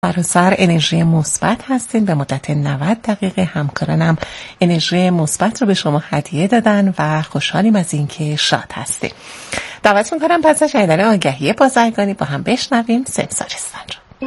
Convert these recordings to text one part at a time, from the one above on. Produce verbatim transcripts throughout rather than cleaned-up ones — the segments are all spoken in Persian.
سر انرژی مثبت هستین. به مدت نود دقیقه همکارانم انرژی مثبت رو به شما هدیه دادن و خوشحالیم از اینکه شاد هستیم. دعوت میکنم پس از شنیدن آگهی بازرگانی با هم بشنویم سمسارستان رو.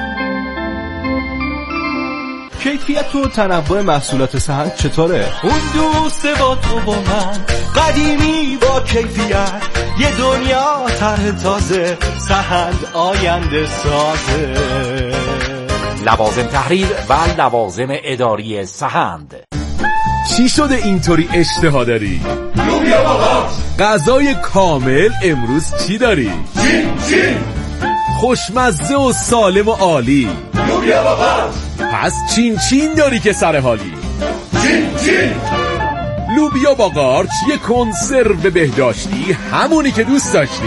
کیفیت و تنوع محصولات سهند چطوره؟ اون دوست با تو و من، قدیمی با کیفیت، یه دنیا طرح تازه، سهند آینده سازه. لوازم تحریر و لوازم اداری سهند. چی شده اینطوری اشتها داری؟ لوبیا بابا. غذای کامل امروز چی داری؟ چین چین. خوشمزه و سالم و عالی. لوبیا بابا. پس چین چین داری که سر حالی. چین چین. لوبیا با قارچ، یه کنسرو بهداشتی، همونی که دوست داشتی.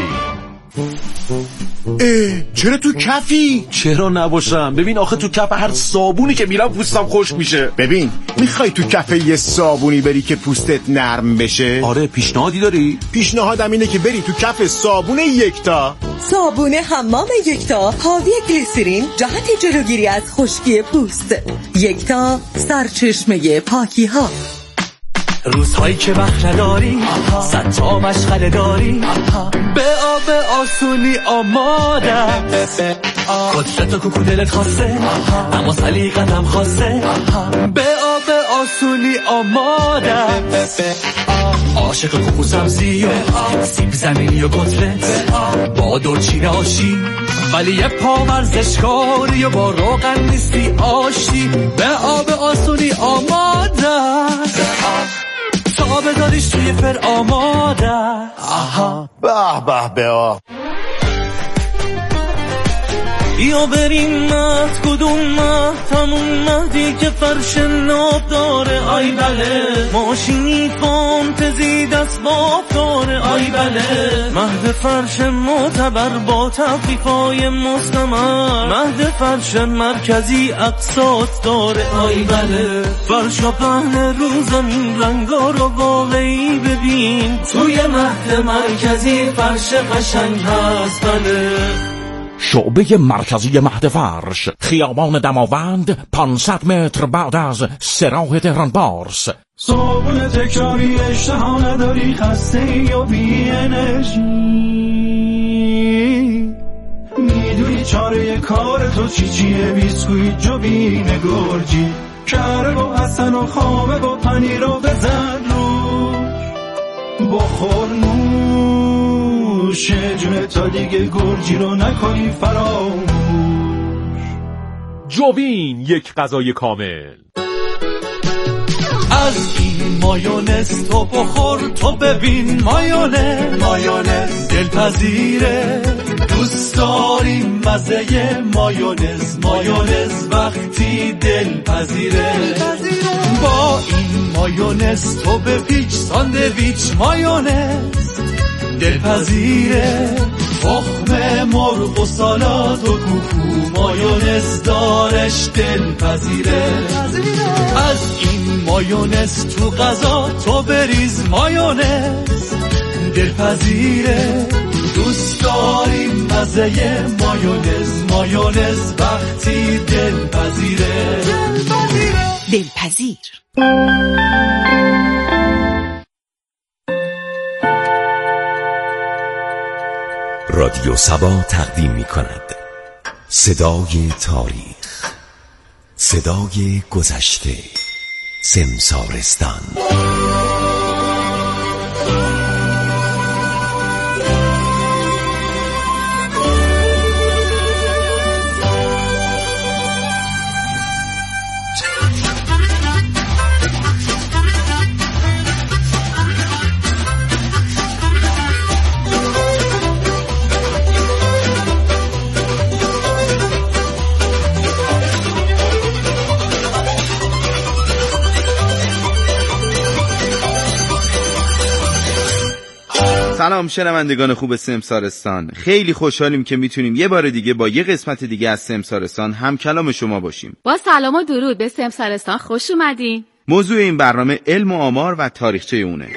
اه چرا تو کفی؟ چرا نباشم؟ ببین آخه تو کف هر صابونی که میرم پوستم خشک میشه. ببین میخوای تو کف یه صابونی بری که پوستت نرم بشه؟ آره پیشنهادی داری؟ پیشنهادم اینه که بری تو کف صابون یکتا. صابون حمام یکتا حاوی گلیسرین، جهت جلوگیری از خشکی پوست. یکتا، سرچشمه پاکی ها. روزهایی که وقت نداری، صد تا مشغله داری، به آب آسونی آمادم. قدرت و کوکو دلت خواسته، اما سلیقتم خواسته، به آب آسونی آمادم. عاشق کوکو سبزی و سیب زمینی و کتلت، با دورچین آشی، ولی یه پا ورزشکاری و با روغن نیستی آشی، به آب آسونی آمادم. تا بذاریش توی فر آماده. آها به به به آه. بیا بریم مهد، کدوم مهد؟ همون مهدی که فرش ناب داره. آی بله ماشینی فانتزی دست باب داره. آی بله مهد فرش معتبر با تخفیفای مستمر، مهد فرش مرکزی اقساط داره. آی بله فرش و پهن رو زمین، رنگا رو واقعی ببین، توی مهد مرکزی فرش قشنگ هست. بله شعبه مرکزی مهد فرش، خیابان دماوند، پانصد متر بعد از سراح تهران بارس. صابون تکراری، اشتها نداری، خسته یا بی انرژی، میدونی چاره کار تو چی چیه؟ بیسکویت جوبین گرجی، کره با حسن و خامه با پنیر رو بزن روش، بخور نوش جونه تا دیگه گرجی رو نکنی فراموش. جوبین، یک غذای کامل. از این مایونز تو بخور، تو ببین مایونز، مایونز دلپذیره، دوست داریم مزه مایونز، مایونز وقتی دلپذیره. با این مایونز تو بپیچ ساندویچ، مایونز دلپذیره، تخم مرغ و سالاد و کوکو، مایونز دارش دلپذیره. از این مایونز تو غذا تو بریز، مایونز دلپذیره، دوست داریم مزه مایونز، مایونز وقتی دلپذیره. دلپذیر. رادیو سبا تقدیم می کند صدای تاریخ، صدای گذشته، سمسارستان. سلام شنوندگان خوب سمسارستان، خیلی خوشحالیم که میتونیم یه بار دیگه با یه قسمت دیگه از سمسارستان هم کلام شما باشیم. با سلام و درود به سمسارستان خوش اومدین. موضوع این برنامه علم و آمار و تاریخچه اونه.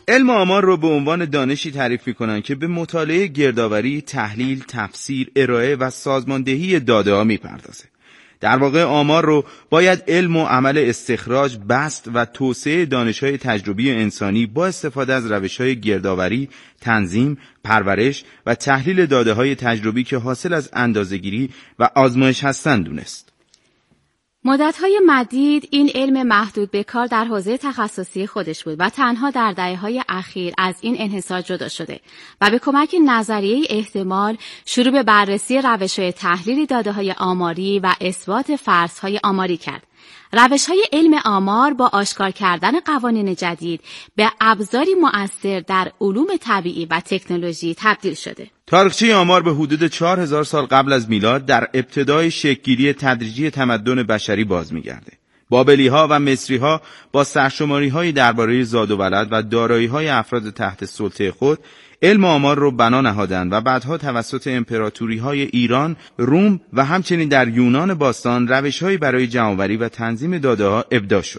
علم آمار رو به عنوان دانشی تعریف می‌کنن که به مطالعه گردآوری، تحلیل، تفسیر، ارائه و سازماندهی داده‌ها می‌پردازه. در واقع آمار رو باید علم و عمل استخراج، بسط و توسعه دانش‌های تجربی انسانی با استفاده از روش‌های گردآوری، تنظیم، پرورش و تحلیل داده‌های تجربی که حاصل از اندازه‌گیری و آزمایش هستند دونست. مدت‌های مدید این علم محدود به کار در حوزه تخصصی خودش بود و تنها در دهه‌های اخیر از این انحصار جدا شده و به کمک نظریه احتمال شروع به بررسی روش‌های تحلیل داده‌های آماری و اثبات فرض‌های آماری کرد. روش‌های علم آمار با آشکار کردن قوانین جدید به ابزاری مؤثر در علوم طبیعی و تکنولوژی تبدیل شده. تاریخچه آمار به حدود چهار هزار سال قبل از میلاد در ابتدای شکل‌گیری تدریجی تمدن بشری باز می‌گرده. بابلی‌ها و مصری‌ها با سرشماری‌های درباره زاد و ولد و دارایی‌های افراد تحت سلطه خود علم آمار رو بنا نهادند و بعدها توسط امپراتوری‌های ایران، روم و همچنین در یونان باستان روش‌هایی برای جمع‌آوری و تنظیم داده‌ها ابداع شد.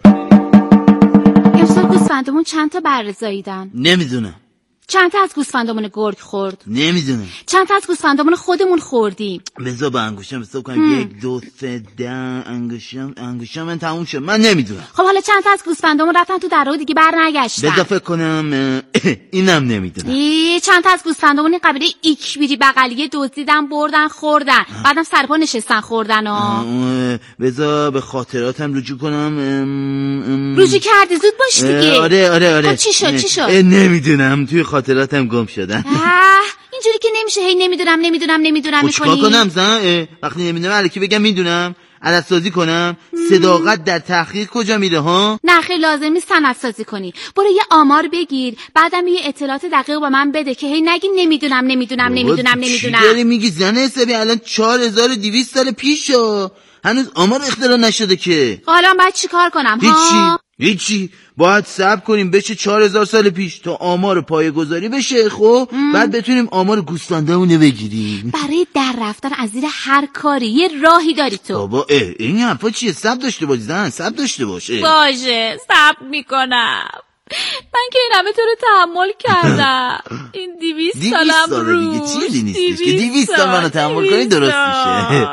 امسال گوسفندمون چند تا بره زاییدن؟ نمیدونم. چند تا از گوسفندمون گرگ خورد؟ نمیدونم. چند تا از گوسفندمون خودمون خوردیم؟ بذار با انگوشم حساب کنم. یک دو سه ده انگوشم انگوشم من تموم شد. من نمیدونم. خب حالا چند تا از گوسفندمون رفتن تو در و دیگه بر نگشتن؟ بذار فکر کنم. اینم نمیدونم. ای چند تا از گوسفندمون این قبیله ایکبیری بغلیه دزدیدن بردن خوردن. بعدم سرپا نشستن خوردن. ها بذار به خاطراتم رجوع کنم. رجوع کردی زود باش دیگه. آره آره آره. چی شد چی شد؟ نمیدونم توی خاطراتم گم شدن. اینجوری که نمیشه هی نمیدونم نمیدونم نمیدونم میکنی. چیکار کنم زن؟ وقتی نمیدونم الکی بگم میدونم. عددسازی کنم. صداقت در تحقیق کجا میره ها؟ نه خیلی لازم نیست سندسازی کنی. برو یه آمار بگیر بعدم یه اطلاعات دقیق به من بده که هی نگی نمیدونم نمیدونم نمیدونم نمیدونم. چی داری میگی زن حسابی؟ الان چهار هزار و دویست سال پیشه. هنوز آمار اختراع نشده که. حالا باید چیکار کنم ها؟ هیچی هیچی باید صبر کنیم بشه چهار هزار سال پیش تا آمار پایه‌گذاری بشه. خب بعد بتونیم آمار گوسفندامونو بگیریم. برای در رفتن از زیر هر کاری یه راهی داری تو. بابا این حرفا چیه؟ صبر داشته باش زن. صبر داشته باشه. باشه صبر میکنم. من که این همه تو رو تحمل کردم. این دیویست سالم رو دیگه چیزی نیستش که دیویست سال منو تحمل کنی درست میشه.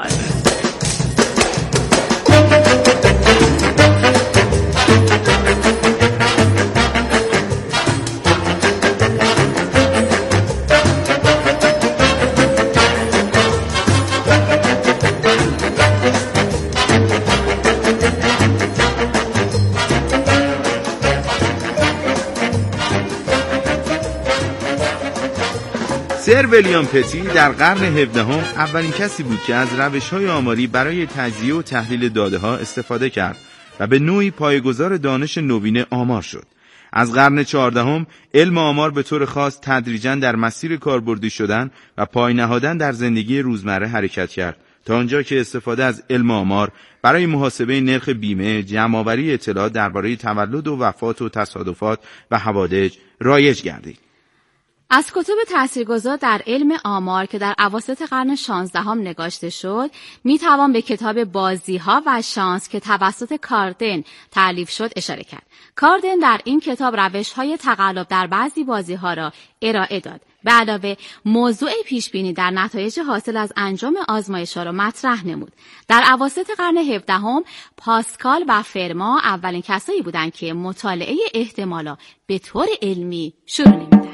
سر ویلیام پتی در قرن هفدهم اولین کسی بود که از روش‌های آماری برای تجزیه و تحلیل داده‌ها استفاده کرد و به نوعی پایه‌گذار دانش نوین آمار شد. از قرن چهاردهم علم آمار به طور خاص تدریجاً در مسیر کاربردی شدن و پای نهادن در زندگی روزمره حرکت کرد تا آنجا که استفاده از علم آمار برای محاسبه نرخ بیمه، جمع‌آوری اطلاعات درباره تولد و وفات و تصادفات و حوادث رایج گردید. از کتب تاثیرگذار در علم آمار که در اواسط قرن شانزدهم نگاشته شد میتوان به کتاب بازی‌ها و شانس که توسط کاردن تألیف شد اشاره کرد. کاردن در این کتاب روش‌های تقلب در بعضی بازی‌ها را ارائه داد. به علاوه موضوع پیشبینی در نتایج حاصل از انجام آزمایش‌ها را مطرح نمود. در اواسط قرن هفدهم پاسکال و فرما اولین کسایی بودند که مطالعه احتمالات به طور علمی شروع نمودند.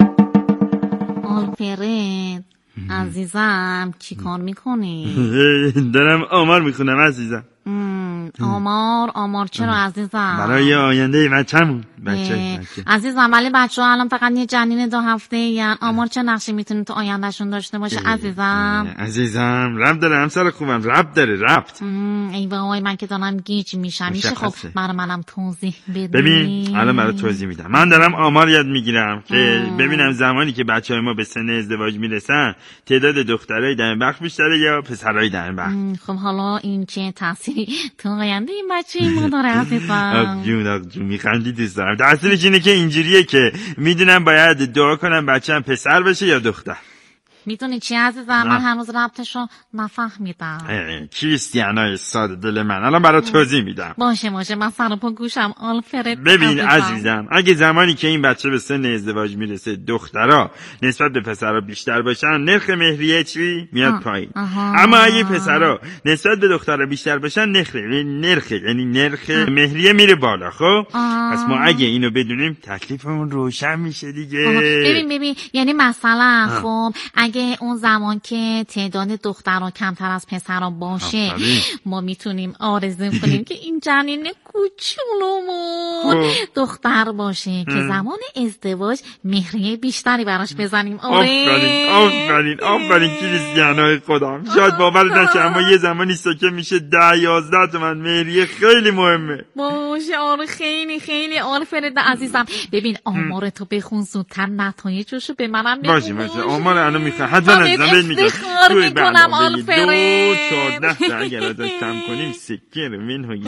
آلفرد عزیزم چی کار میکنی؟ دارم آمار میخونم عزیزم. آمار آمار چرا عزیزم؟ برای آینده بچه‌مون. بچه بچه عزیزم ولی بچه‌ها الان فقط یه جنین دو هفته این آمار چه نقشی میتونه تو آیندهشون داشته باشه عزیزم؟ عزیزم ربط داره همسر خوبم ربط داره ربط. ای وای من که دارم گیج میشم. میشه خب برای منم توضیح بدی؟ ببین الان برای توضیح میدم. من دارم آمار یاد میگیرم که ببینم زمانی که بچهای ما به سن ازدواج میرسن تعداد دخترای دم بخش بیشتره یا پسرای دم بخش. خب حالا این چه تأثیری تو آینده این بچه ما داره عزیزم؟ آق جون آق جون میخندی دوست دارم. تأثیرش اینه که اینجوریه که میدونم باید دعا کنم بچه‌م پسر بشه یا دختر. میدونی چی عزیزم، من هنوز ربطشو نفهمیدم. کریستیانای ساده دل من، الان برای توضیح میدم. باشه باشه، من سر و پا گوشم آلفرد. ببین عزیزم، اگه زمانی که این بچه به سن ازدواج میرسه دخترها نسبت به پسرها بیشتر باشن، نرخ مهریه چی میاد پایین. اما اگه پسرها نسبت به دخترها بیشتر باشن، نرخ نرخ یعنی نرخ مهریه میره بالا. خب پس ما اگه اینو بدونیم تکلیفمون روشن میشه دیگه. ببین ببین یعنی مثلا خب اگه اون زمان که تعداد دخترها کمتر از پسرها باشه، ما میتونیم آرزو کنیم که این جنین کوچولومون دختر باشه که زمان ازدواج مهریه بیشتری براش بزنیم. آفرین آفرین آفرین کریستیانای خودم، شاید باور نشه اما یه زمانی که میشه ده یازده تومن مهریه خیلی مهمه. باشه آره خیلی خیلی آلفرد عزیزم. ببین آمار تو بخون زودتر نتایجشو به منم بگو. باشه باشه آمار الان میخوام حتما از زمین میگم توی برنامه دو چهارده تا اگر ازش کم کنیم سکه رو منهایی.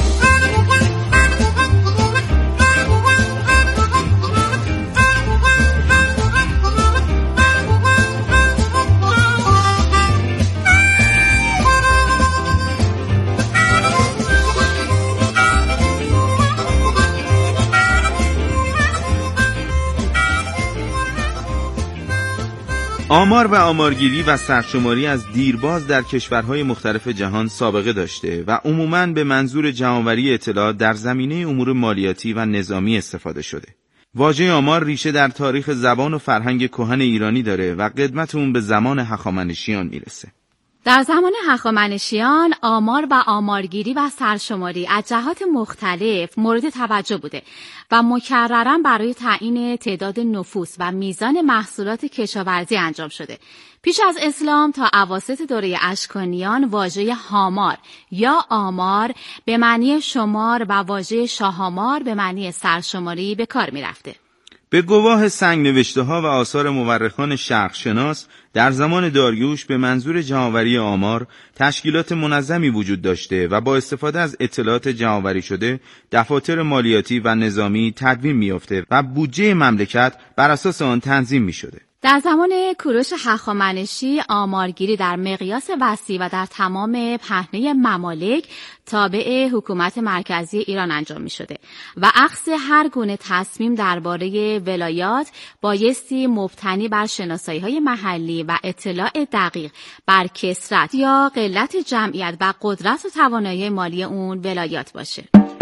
آمار و آمارگیری و سرشماری از دیرباز در کشورهای مختلف جهان سابقه داشته و عموماً به منظور جمع‌آوری اطلاعات در زمینه امور مالیاتی و نظامی استفاده شده. واژه آمار ریشه در تاریخ زبان و فرهنگ کهن ایرانی داره و قدمت اون به زمان هخامنشیان میرسه. در زمان هخامنشیان آمار و آمارگیری و سرشماری از جهات مختلف مورد توجه بوده و مکرراً برای تعیین تعداد نفوس و میزان محصولات کشاورزی انجام شده. پیش از اسلام تا اواسط دوره اشکانیان واژه هامار یا آمار به معنی شمار و واژه شاهامار به معنی سرشماری به کار می رفته. به گواه سنگ نوشته ها و آثار مورخان شرقشناس در زمان داریوش به منظور جمع‌آوری آمار تشکیلات منظمی وجود داشته و با استفاده از اطلاعات جمع‌آوری شده دفاتر مالیاتی و نظامی تدوین می‌یافته و بودجه مملکت بر اساس آن تنظیم می‌شده. در زمان کوروش هخامنشی آمارگیری در مقیاس وسیع و در تمام پهنه ممالک تابع حکومت مرکزی ایران انجام می شده و اخذ هر گونه تصمیم درباره ولایات بایستی مبتنی بر شناسایی های محلی و اطلاع دقیق بر کثرت یا قلت جمعیت و قدرت و توانایی مالی اون ولایات باشه.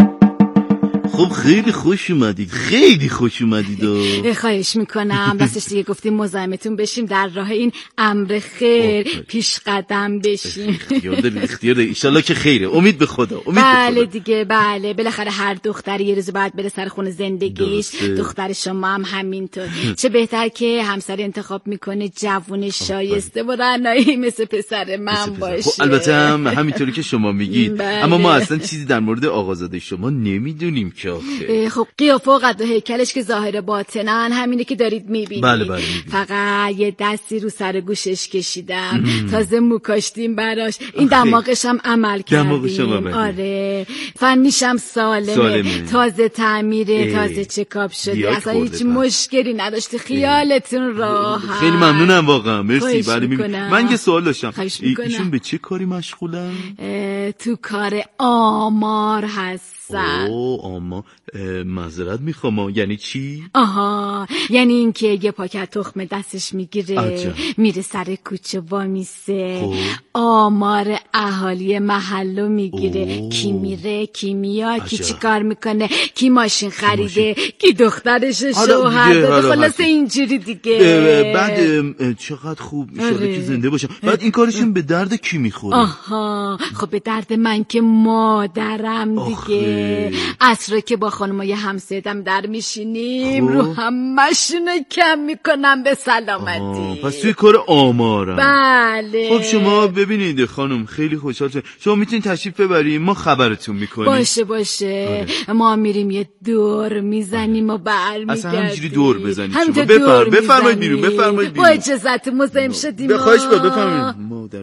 خب خیلی خوش اومدید، خیلی خوش اومدید و خواهش میکنم دستش دیگه گفتیم مزاحمتون بشیم در راه این امر خیر پیش قدم بشیم. اختیار دارید اختیار دارید ایشالله که خیره، امید به خدا، امید بله به خدا. دیگه بله بالاخره هر دختری یه روز باید بره سر خونه زندگیش. درسته. دختر شما هم همینطور. چه بهتر که همسر انتخاب میکنه جوون شایسته و رعنایی مثل پسر من باشه. خب البته هم همینطوری که شما میگید بله. اما ما اصلا چیزی در مورد آقازاده شما نمیدونیم که آخه. خب قیافه و قد و هیکلش که ظاهر باطنن همینه که دارید میبینید. بله بله میبینید. فقط یه دستی رو سر گوشش کشیدم تازه مو کاشتیم براش، این دماغش هم عمل کردیم. دماغش هم عمل. آره فنیش هم سالمه, سالمه. تازه تعمیره، تازه چکاپ شده، اصلا هیچ مشکلی نداشته. خیالتون راحت. خیلی ممنونم واقعا، مرسی. بله میکنم. من یه سوال داشتم، ایشون به چه کاری مشغولن؟ تو کار آمار هستن. اوه آما معذرت میخوام، یعنی چی؟ آها یعنی اینکه یه پاکت تخم دستش میگیره عجب. میره سر کوچه وامیسه آمار اهالی محلو میگیره. اوه. کی میره کی میاد، کی عجب. چی کار میکنه، کی ماشین خریده، کی دخترش حالا شوهر دیگه، داده، حالا خلاص هستی. اینجوری دیگه. بعد چقدر خوب ایشالا آره. که زنده باشم. بعد این کارشون به درد کی میخوره؟ آها خب به درد من که مادرم دیگه. عصر که با خانمای همسایه‌ام در میشینیم خب. رو همشونو کم میکنم به سلامتی. پس توی کار آمارم. بله. خب شما ببینید خانم خیلی خوشحال شدم، شما میتونید تشریف ببریم ما خبرتون میکنیم. باشه باشه آره. ما میریم یه دور میزنیم و برمیگردیم. اصلا همینجوری دور بزنید شما. بفرم بفرمایید بیرون، بفرمایید بیرون. با اجازت مزاحم شدیم. بخواهش با بفرمایید مادر.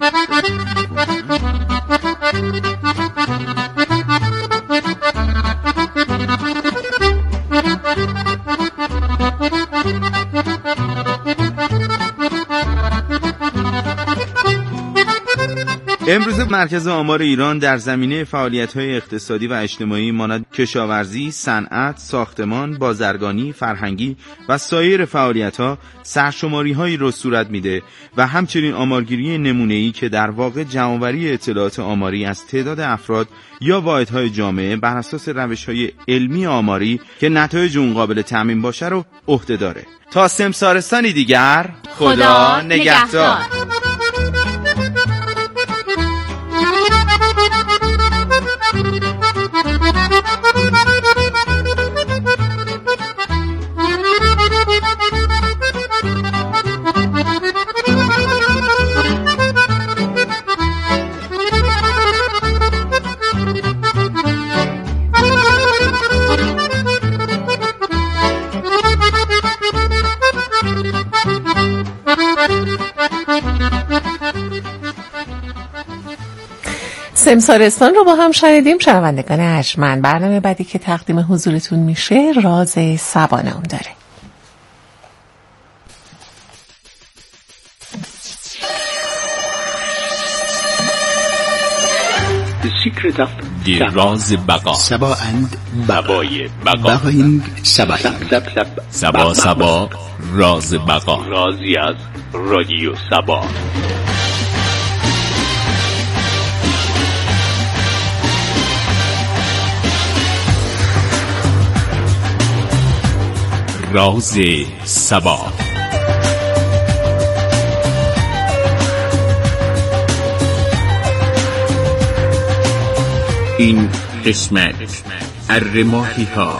امروز مرکز آمار ایران در زمینه فعالیت‌های اقتصادی و اجتماعی مانند کشاورزی، صنعت، ساختمان، بازرگانی، فرهنگی و سایر فعالیت‌ها سرشماری‌هایی را صورت میده و همچنین آمارگیری نمونه‌ای که در واقع جمع‌آوری اطلاعات آماری از تعداد افراد یا واحدهای جامعه بر اساس روش‌های علمی آماری که نتایج اون قابل تعمیم باشه رو عهده داره. تا سمسارستانی دیگر، خدا, خدا نگهدار. سمسارستان رو با هم شنیدیم. شنوندگان ارجمند، برنامه بعدی که تقدیم حضورتون میشه راز سبا نام داره. راز بقا. سبا اند بقای بقا. بقایند سبا اند سبا سبا راز بقا. رازی از رادیو سبا. راز سبا. این قسمت ارماهی ها.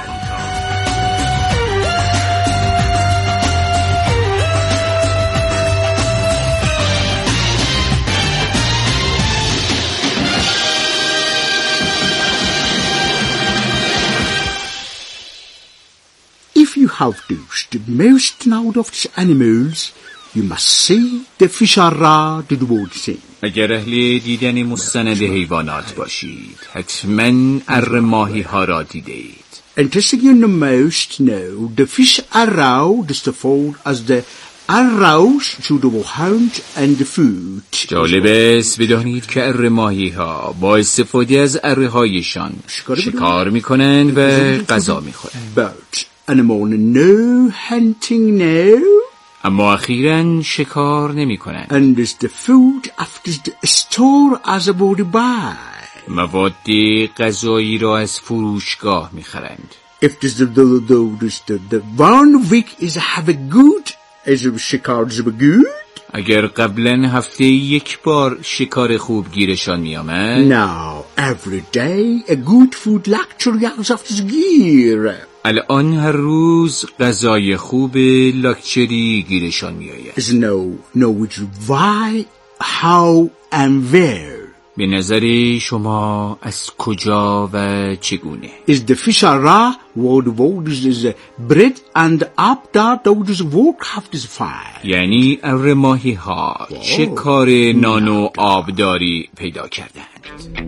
If you have dosed the most out of the animals, you must see the fish are raw to the world. اگر اهل دیدن مستند حیوانات باشید، حتما ارماهی ها را دیدید. Interesting in the most know the fish are raw is the fold as the arrows to the hound and the food. جالب است بدانید که ارماهی ها با استفاده از اره هایشان شکار میکنند و غذا میخورند. But animal no hunting no. اما اخیراً شکار نمی کنند. And is the food after the store as a body buy. مواد غذایی را از فروشگاه می خرند. If this the the the the the one week is have a good is a شکار is a good. اگر قبلا هفته یک بار شکار خوب گیرشان می آمد. Now every day a good food luxury out of this gear. الان هر روز غذای خوب لاکچری گیرشان می آید. Is no no which why how and where. به نظر شما از کجا و چگونه؟ Is the fish are raw what what is is bread and up that what is work have this fire. یعنی ارماهی ها چه کار نان و آبداری پیدا کردند؟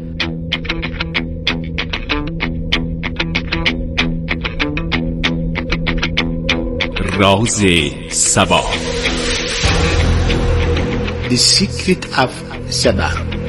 راز سبا. The secret of Saba.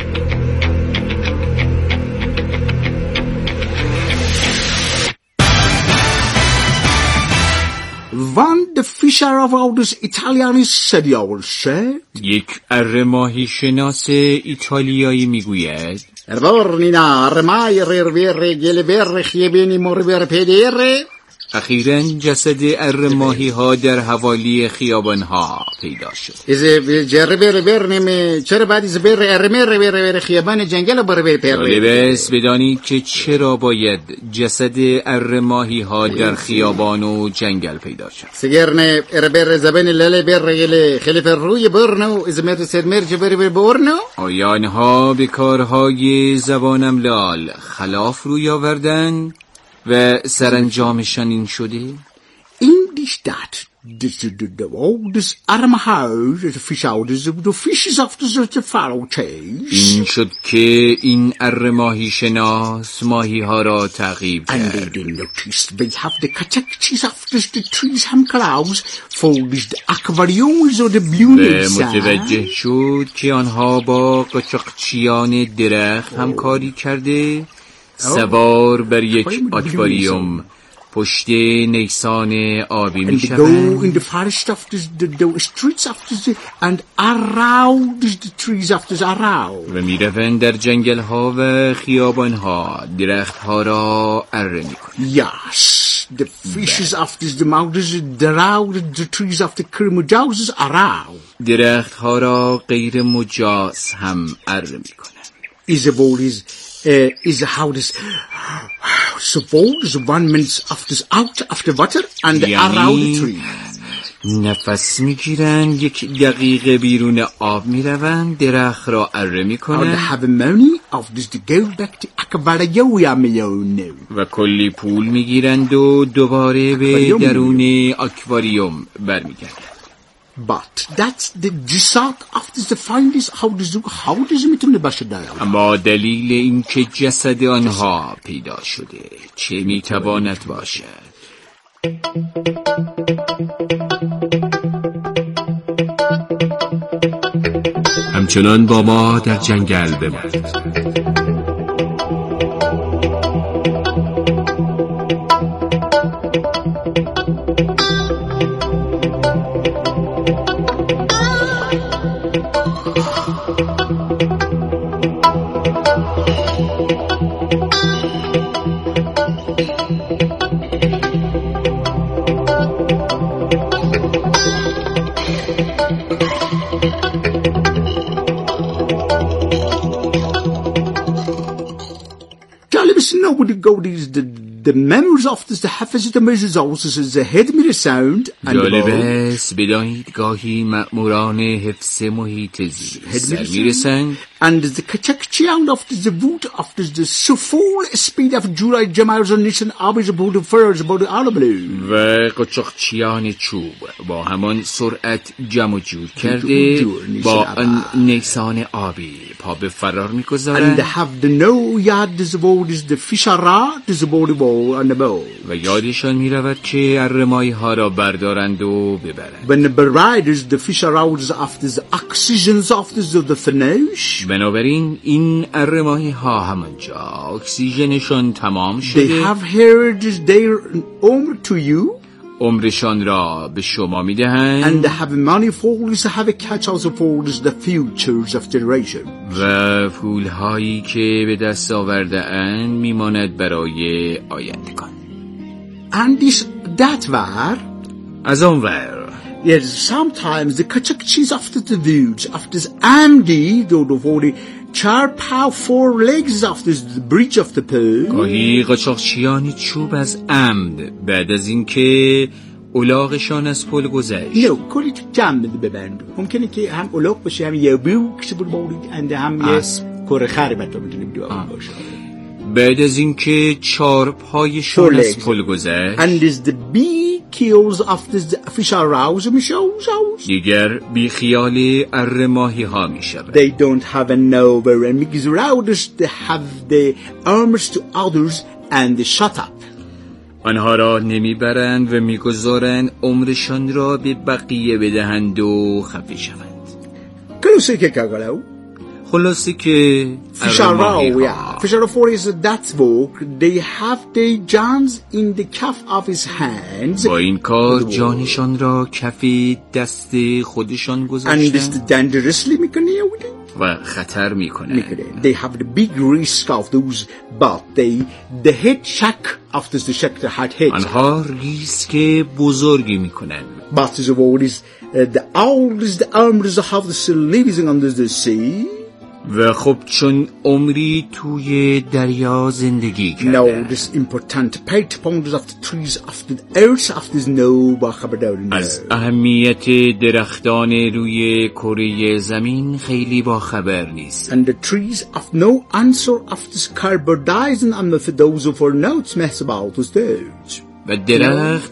One the fisher of all this Italian serial said. یک ارماهی شناس ایتالیایی میگوید Erbornina armai rervere gelevere chiebeni morvere pedere. اخیراً جسد ارماهی ها در حوالی خیابان ها پیدا شد. از جربه برنم چرا بعد از بر ارمه بر خیابان جنگل بر بر جالب است بدانید که چرا باید جسد ارماهی ها در خیابان و جنگل پیدا شد. سگرن اربر زبان لاله بر خلیف روی برنو از مت سرمرج بر بر برنو. آیا آنها به کارهای زبانم لال خلاف روی آوردن و سرانجامشان این شده؟ این دیشتات this the the oh this armhouse the fish out is the fishes after the farrow chase. این شد که این اره ماهی شناس ماهی ها را تعقیب کرد. And they noticed they have the cachachis after the trees ham clouds for this the aquariums or the blue nets. متوجه شد که آنها با قاچاقچیان درخت همکاری کرده سوار بر یک آکواریوم پشت نیسان آبی می شوند in the forest after the, the streets after the and around the trees after around و می روند در جنگل ها و خیابان ها درخت ها را اره می کنند. Yes, the fishes after the mountains around the trees after cream around درخت ها را غیر مجاز هم اره می کنند. Is the ball is uh, is how this suppose one minute after out after water and around the tree. نفس میگیرن یک دقیقه بیرون آب میروند درخت را اره میکنن و کلی پول میگیرند و دوباره به درون آکواریوم برمیگردند. But that's the result of the findings how does how does it میتونه باشه در اما دلیل این که جسد آنها پیدا شده چه میتواند باشد؟ همچنان با ما در جنگل بمانید. Nobody go these the the members of this the حفظ the measures also the head mirror sound and جالب است بدانید گاهی مأموران حفظ محیط زیست میرسند and the kachakchian of the wood of the so full speed of July Jamal nation always about the furs about the blue و قاچاقچیان چوب با همان سرعت جمع جور کرده با آن نیسان آبی پا به فرار میگذارند and have the no yard this about is the fishara this about the ball and the ball و یادشان میرود که اره‌ماهی ها را بردارند و ببرند when the riders the fishara after the oxygens after the finish بنابراین این اره‌ماهی ها همانجا اکسیژنشان تمام شده they have heard their own to you عمرشان را به شما میدهند and they have money for to have a catch also for the futures of generation و پولهایی که به دست آورده اند میماند برای آیندگان and this that war از آن ور yes sometimes the kachakchis after the views after the amdi do the forty char pow four legs after the bridge of the pool گاهی قاچاقچیان چوب از عمد بعد از اینکه الاغشان از پل گذشت نه کلی تو جمع ببند ممکنه که هم الاغ باشه هم یه بیو کسی بود بودید اند هم یه کره خری بطور میتونیم دو باشه بعد از اینکه چهار پایشان از پل گذشت and is the bee kills after the fish arouse میشوز دیگر بی خیال اره‌ماهی ها میشود they don't have a nowhere and because rounders they have the arms to others and they shut up آنها را نمیبرند و میگذارند عمرشان را به بقیه بدهند و خفه شوند کلوسی که کاغلو خلاصه که اره‌ماهی ها Fisher for is that book they have the Johns in the cuff of his hands با این کار جانشان را کف دست خودشان گذاشتند and this dangerously میکنه و خطر میکنه they have the big risk of those but they the head shock after the shock the heart hit آنها ریسک بزرگی میکنن but is what is uh, the oldest the arms of the living under the sea و خب چون عمری توی دریا زندگی کرده no this important paid pounds of the trees of the earth of this no با خبر دارین از اهمیت درختان روی کره زمین خیلی با خبر نیست and the trees of no answer of this carbon dioxide and for those who for notes mess about those و درخت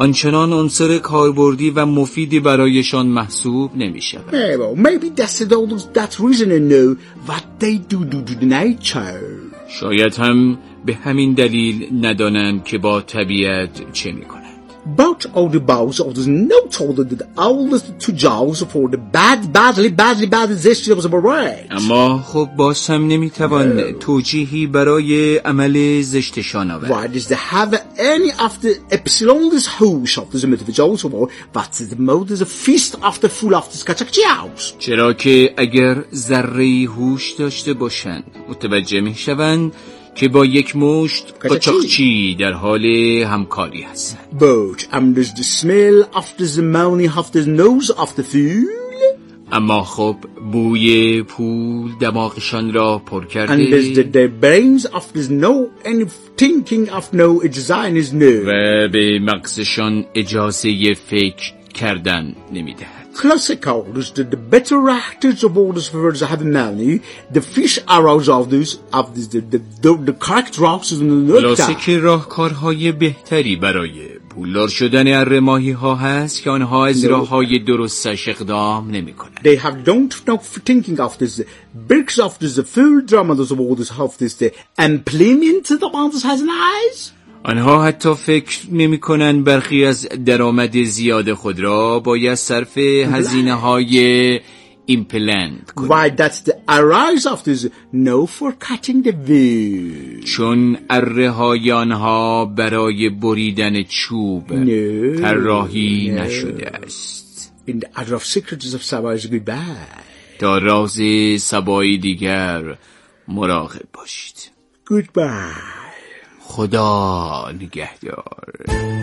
آنچنان عنصر کاربردی و مفیدی برایشان محسوب نمی شود. Yeah, well, maybe that's that reason to know what they do to the nature. شاید هم به همین دلیل ندانند که با طبیعت چه می کنند. Both of the bows of the note holder the oldest two jaws for the bad, badly, badly, badly zestures of a right. اما خب باز هم نمیتوان توجیهی برای عمل زشتشان آورد. Why does they have any of the epsilon's hoosh of the individuals or what's the mode is a feast of the full of the skachakchiaus? چرا که اگر ذره‌ای هوش داشته باشند متوجه میشوند که با یک مشت قاچاقچی در حال همکاری هستند. But um, does the smell of the ammonia of the nose of the food? اما خب بوی پول دماغشان را پر کرده. And does the, the brains of the no any thinking of no design is no. و به مغزشان اجازه فکر کردن نمیدهد. Classical is the, the better actors of all the birds have money, the fish arrows of those of the the the, the, the correct rocks in the خلاصه که راهکارهای بهتری برای پولدار شدن اره ماهی ها هست که آنها از راههای درستش اقدام نمی کنند. They have don't know thinking of this bricks of this the food drama of all this of this the employment the ones has eyes. آنها حتی فکر نمی کنند برخی از درآمد زیاد خود را باید صرف هزینه های ایمپلنت کنند. Why that's the arise of this no for cutting the wood. چون اره های آنها برای بریدن چوب no. طراحی no. نشده است. In the other of secrets of Sabah is goodbye. تا راز سبایی دیگر مراقب باشید. Goodbye. خدا نگهدار.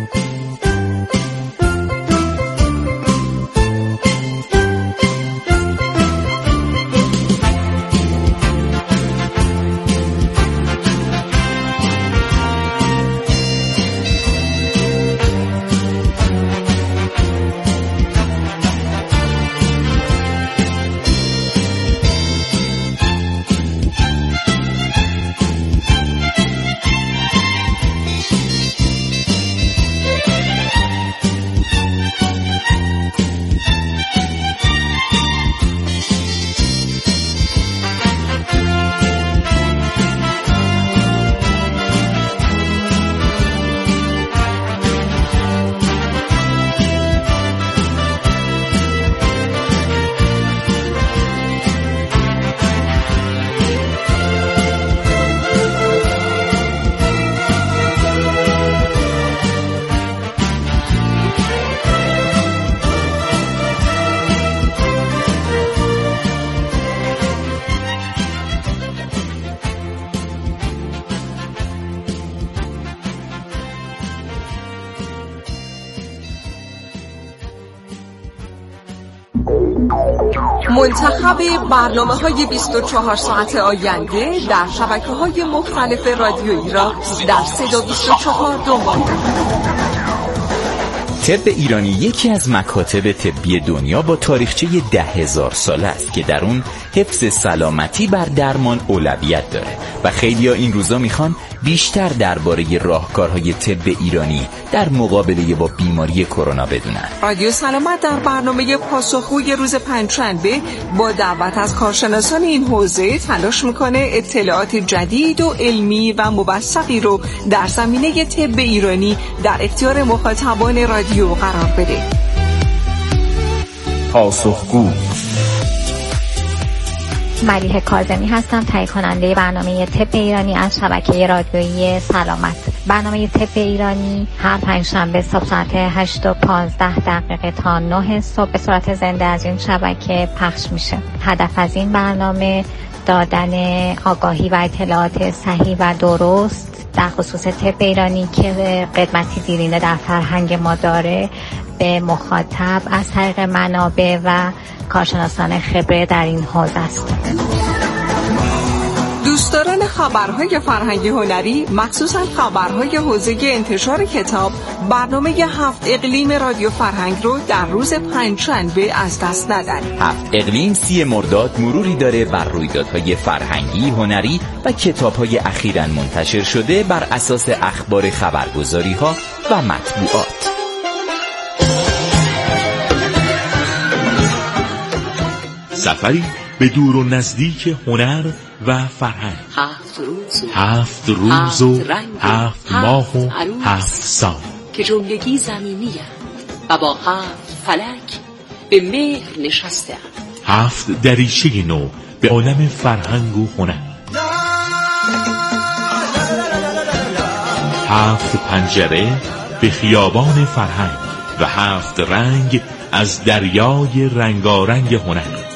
منتخب برنامه‌های بیست و چهار ساعت آینده در شبکه‌های مختلف رادیویی را در صدا بیست و چهار دنبال کنید. طب ایرانی یکی از مکاتب طبی دنیا با تاریخچه ده هزار ساله است که در اون حفظ سلامتی بر درمان اولویت داره و خیلیا این روزا میخوان بیشتر درباره راهکارهای طب ایرانی در مقابله با بیماری کرونا بدونن. رادیو سلامت در برنامه پاسخگوی روز پنجشنبه با دعوت از کارشناسان این حوزه تلاش میکنه اطلاعات جدید و علمی و موثقی رو در زمینه طب ایرانی در اختیار مخاطبان رادیو قرار بده. پاسخگو. ملیحه کاظمی هستم، تهیه کننده برنامه طب ایرانی از شبکه رادیویی سلامت. برنامه طب ایرانی هر پنجشنبه صبح ساعت هشت و پانزده دقیقه تا نه صبح به صورت زنده از این شبکه پخش میشه. هدف از این برنامه دادن آگاهی و اطلاعات صحیح و درست در خصوص طب ایرانی که قدمتی دیرینه در فرهنگ ما داره به مخاطب از طریق منابع و کارشناسان خبره در این حوزه است. دوستداران خبرهای فرهنگی هنری، مخصوصا خبرهای حوزه انتشار کتاب، برنامه هفت اقلیم رادیو فرهنگ رو در روز پنجشنبه از دست ندارید. هفت اقلیم سی مرداد مروری داره بر رویدادهای فرهنگی، هنری و کتابهای اخیراً منتشر شده بر اساس اخبار خبرگزاری‌ها و مطبوعات. سفری به دور و نزدیک هنر و فرهنگ. هفت روز و هفت روز و هفت ماه و هفت سال که جملگی زمینی و با هفت فلک به مهر نشسته هفت دریچه نو به عالم فرهنگ و هنر. هفت پنجره به خیابان فرهنگ و هفت رنگ از دریای رنگارنگ هنر.